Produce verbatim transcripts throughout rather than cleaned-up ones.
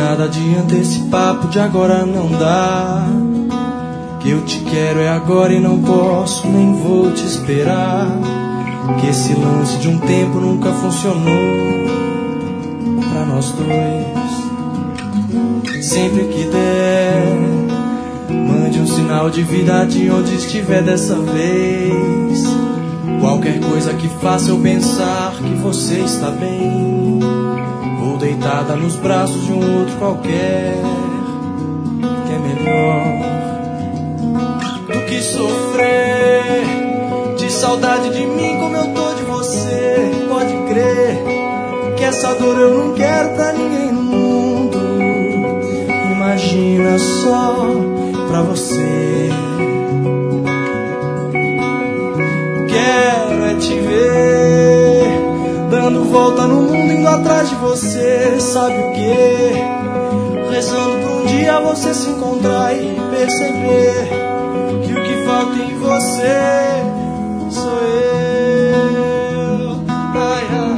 nada adianta esse papo de agora não dá. Que eu te quero é agora e não posso, nem vou te esperar. Que esse lance de um tempo nunca funcionou pra nós dois. Sempre que der, mande um sinal de vida de onde estiver dessa vez. Qualquer coisa que faça eu pensar que você está bem, ou deitada nos braços de um outro qualquer, que é melhor do que sofrer de saudade de mim como eu tô de você. Pode crer que essa dor eu não quero pra ninguém no mundo. Imagina só pra você. Quero é te ver dando volta no mundo, indo atrás de você. Sabe o que? Rezando pra um dia você se encontrar e perceber que o que falta em você sou eu. Ai, ai,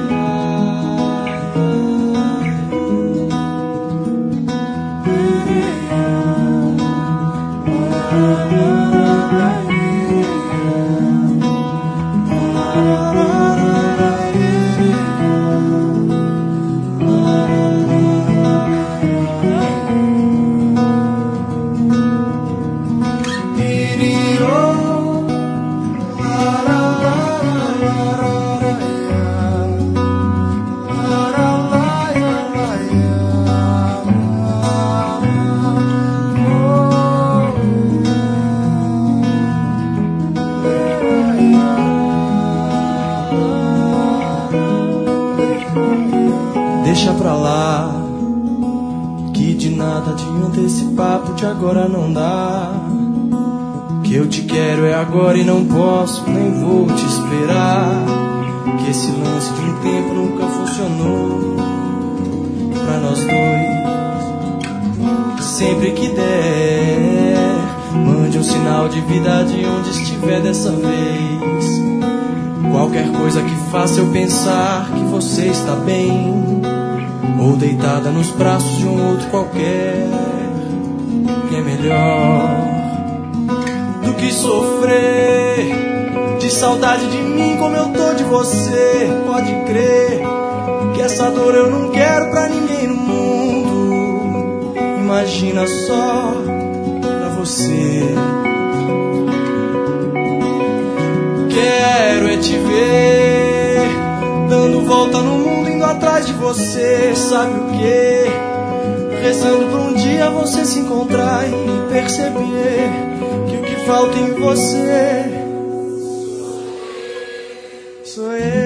deixa pra lá, que de nada adianta esse papo de agora não dá. Que eu te quero é agora e não posso, nem vou te esperar. Que esse lance de um tempo nunca funcionou pra nós dois. Sempre que der, mande um sinal de vida de onde estiver dessa vez. Qualquer coisa que faça eu pensar que você está bem, ou deitada nos braços de um outro qualquer, que é melhor do que sofrer de saudade de mim como eu tô de você. Pode crer que essa dor eu não quero pra ninguém no mundo. Imagina só pra você. Quero é te ver dando volta no mundo, indo atrás de você. Sabe o que? Rezando por um dia você se encontrar e perceber que o que falta em você sou eu.